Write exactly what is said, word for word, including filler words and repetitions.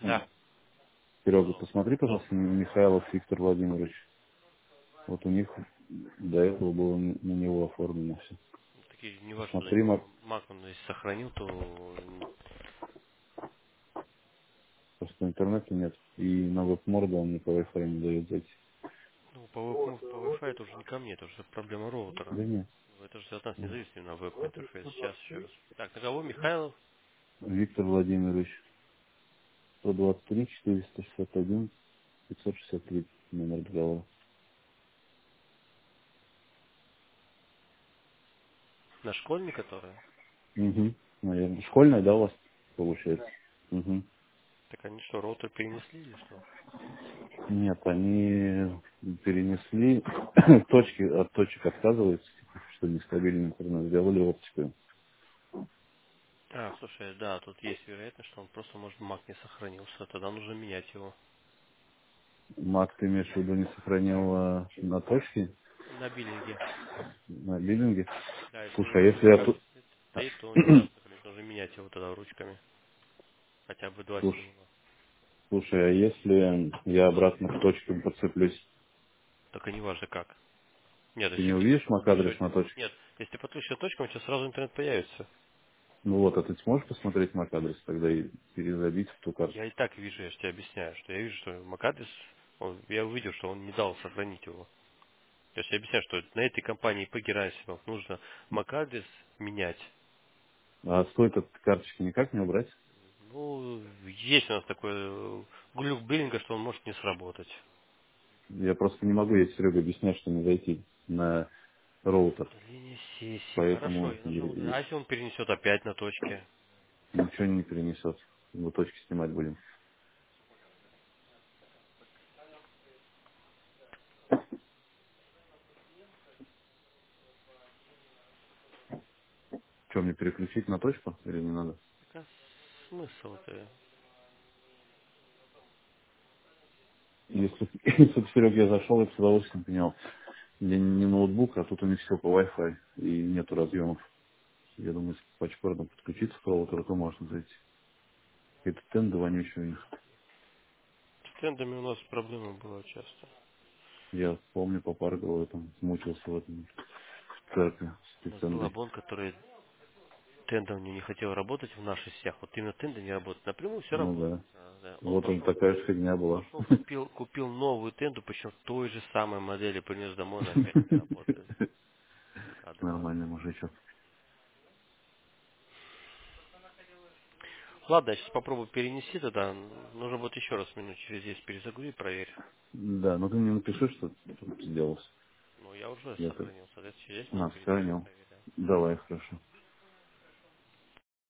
Да. Серега, посмотри, пожалуйста, Михайлов Виктор Владимирович. Вот у них до этого было н- на него оформлено все. Ну, такие не важно, что за Посмотри, Мак, него Mac он если сохранил, то м, просто интернета нет. И на веб-морду он мне по Wi-Fi не дает зайти. ну, по, веб- ну, по Wi-Fi это уже не ко мне, это уже проблема роутера. Да нет. Ну, это же от нас не зависит именно веб-интерфейс. Сейчас еще раз. Так, на кого Михайлов? Виктор Владимирович, сто двадцать три четыреста шестьдесят один пятьсот шестьдесят три номер договора. На школьник, которая? Угу, наверное. Школьная, да, у вас получается? Угу. Так они что, роутер перенесли или что? Нет, они перенесли точки, от точек отказываются, типа, что нестабильный интернет, сделали оптику. А, слушай, да, тут есть вероятность, что он просто, может, Mac не сохранился. Тогда нужно менять его. Мак, ты имеешь в виду, не сохранил а, на точке, На биллинге. на биллинге? Да, если у Слушай, него а если я... биллинг тут- висит, стоит, то он не даст сохранить. Нужно менять его тогда ручками. Хотя бы два Слушай, символа. слушай, а если я обратно к точкам подцеплюсь, Только не важно как. Нет, ты если не ты увидишь мак подключишь адрес сегодня... на точке? Нет, если ты подключишься точкам, у тебя сразу интернет появится. Ну вот, а ты сможешь посмотреть мак адрес тогда и перезабить в ту карту? Я и так вижу, я же тебе объясняю, что я вижу, что MAC-адрес, он- я увидел, что он не дал сохранить его. То есть я объясняю, что на этой компании по Герасимов нужно MAC-адрес менять. А стоит от карточки никак не убрать? Ну, есть у нас такой э, глюк биллинга, что он может не сработать. Я просто не могу, я Серега объяснять, что не зайти на роутер. Удаление сессии. Хорошо, Поэтому я нажал. и- А и если он перенесет опять на точке? ничего не перенесет. Мы точки снимать будем. Что, мне переключить на точку или не надо? Так а смысл-то? Если, если бы, Серега, я зашел, я бы с удовольствием понял. Я не ноутбук, а тут у них все по Wi-Fi и нету разъемов. Я думаю, если по чпордам подключиться к роутеру, то можно зайти. Это тенды вонючие у них. С тендами у нас проблема была часто. Я помню, папа говорил, там мучился в этом в церкви с У этой нас был тендой. Абон, который тендом не хотел работать в наших сетях. Вот именно тенда не работает. Напрямую все Ну работает. да. А, да. Он Вот он пошел, такая же фигня была. пошел, купил, купил новую тенду, причем той же самой модели, принес домой, она опять не работает. Адван. Нормальный мужичок. Ладно, я сейчас попробую перенести тогда. Нужно будет еще раз минут через десять перезагрузи, проверь. Да, ну ты мне напиши, что тут сделался. Ну, я уже Я так... сохранил. Соответственно, через десять А, минут перенесу, сохранил. проверяю. Давай, хорошо.